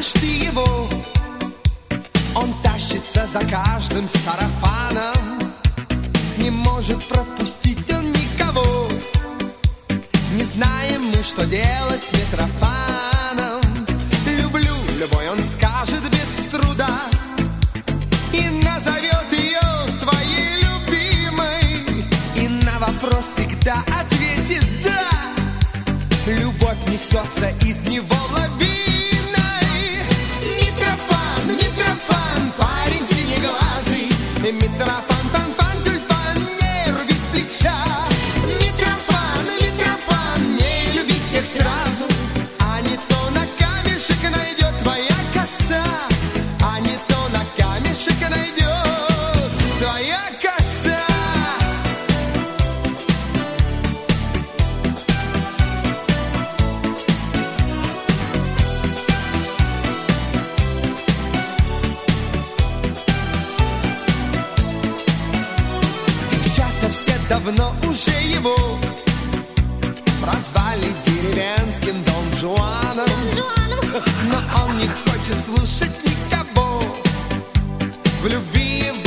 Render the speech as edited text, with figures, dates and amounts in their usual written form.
знаешь ты его? Он тащится за каждым сарафаном, не может пропустить он никого. Не знаем мы, что делать с Митрофаном. Люблю, любой он скажет без труда и назовет ее своей любимой, и на вопрос всегда ответит «да». Любовь несется из него лавиной. Митрофан, Митрофан, парень синеглазый, Митрофан, фан-фан, тюльпан, не руби с плеча. Митрофан, Митрофан, не люби всех сразу, а не то на камешек найдет твоя коса, а не то на камешек найдет твоя коса. Девчата все давно уже его прозвали деревенским Дон Жуаном, но он не хочет слушать никого. В любви